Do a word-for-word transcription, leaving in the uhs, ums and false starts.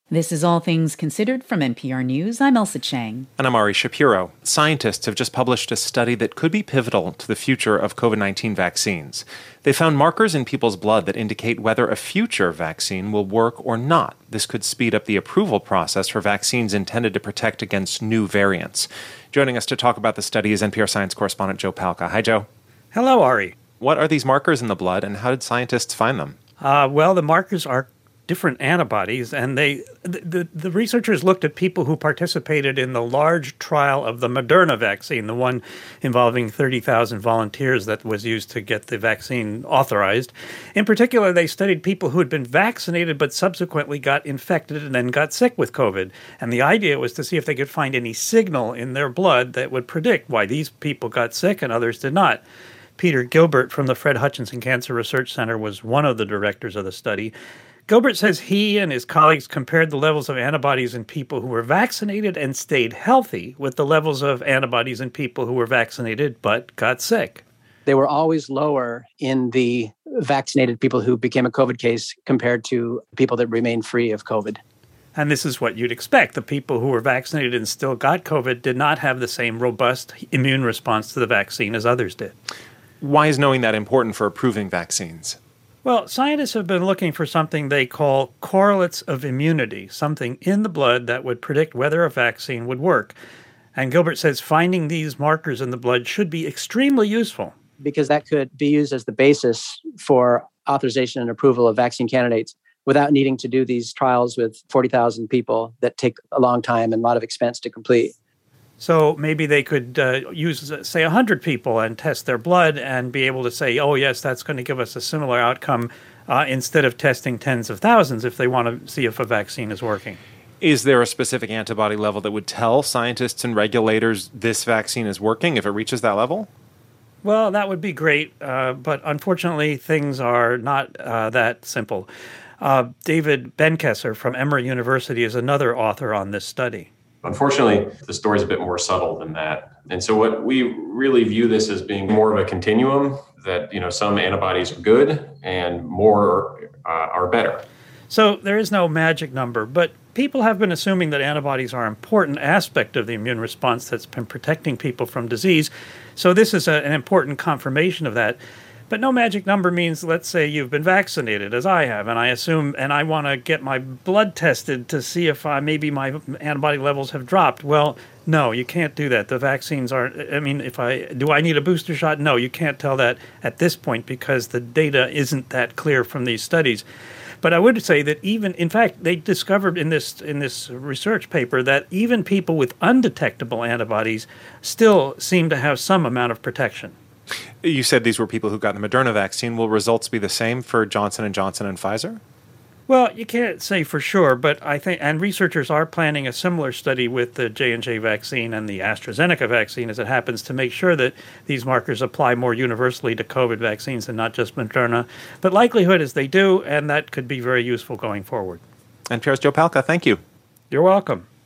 This is All Things Considered from N P R News. I'm Elsa Chang. And I'm Ari Shapiro. Scientists have just published a study that could be pivotal to the future of covid nineteen vaccines. They found markers in people's blood that indicate whether a future vaccine will work or not. This could speed up the approval process for vaccines intended to protect against new variants. Joining us to talk about the study is N P R science correspondent Joe Palca. Hi, Joe. Hello, Ari. What are these markers in the blood, and how did scientists find them? Uh, well, the markers are different antibodies, and they the, the, the researchers looked at people who participated in the large trial of the Moderna vaccine, the one involving thirty thousand volunteers that was used to get the vaccine authorized. In particular, they studied people who had been vaccinated but subsequently got infected and then got sick with COVID. And the idea was to see if they could find any signal in their blood that would predict why these people got sick and others did not. Peter Gilbert from the Fred Hutchinson Cancer Research Center was one of the directors of the study. Gilbert says he and his colleagues compared the levels of antibodies in people who were vaccinated and stayed healthy with the levels of antibodies in people who were vaccinated but got sick. They were always lower in the vaccinated people who became a COVID case compared to people that remained free of COVID. And this is what you'd expect. The people who were vaccinated and still got COVID did not have the same robust immune response to the vaccine as others did. Why is knowing that important for approving vaccines? Well, scientists have been looking for something they call correlates of immunity, something in the blood that would predict whether a vaccine would work. And Gilbert says finding these markers in the blood should be extremely useful. Because that could be used as the basis for authorization and approval of vaccine candidates without needing to do these trials with forty thousand people that take a long time and a lot of expense to complete. So maybe they could uh, use, say, one hundred people and test their blood and be able to say, oh, yes, that's going to give us a similar outcome uh, instead of testing tens of thousands if they want to see if a vaccine is working. Is there a specific antibody level that would tell scientists and regulators this vaccine is working if it reaches that level? Well, that would be great, uh, but unfortunately, things are not uh, that simple. Uh, David Benkesser from Emory University is another author on this study. Unfortunately, the story is a bit more subtle than that. And so what we really view this as being more of a continuum that, you know, some antibodies are good and more uh, are better. So there is no magic number, but people have been assuming that antibodies are an important aspect of the immune response that's been protecting people from disease. So this is a, an important confirmation of that. But no magic number means, let's say you've been vaccinated, as I have, and I assume, and I want to get my blood tested to see if I, maybe my antibody levels have dropped. Well, no, you can't do that. The vaccines aren't, I mean, if I, do I need a booster shot? No, you can't tell that at this point because the data isn't that clear from these studies. But I would say that even, in fact, they discovered in this in this research paper that even people with undetectable antibodies still seem to have some amount of protection. You said these were people who got the Moderna vaccine. Will results be the same for Johnson and Johnson and Pfizer? Well, you can't say for sure, but I think, and researchers are planning a similar study with the J and J vaccine and the AstraZeneca vaccine, as it happens, to make sure that these markers apply more universally to COVID vaccines and not just Moderna. But likelihood is they do, and that could be very useful going forward. N P R's Joe Palca, thank you. You're welcome.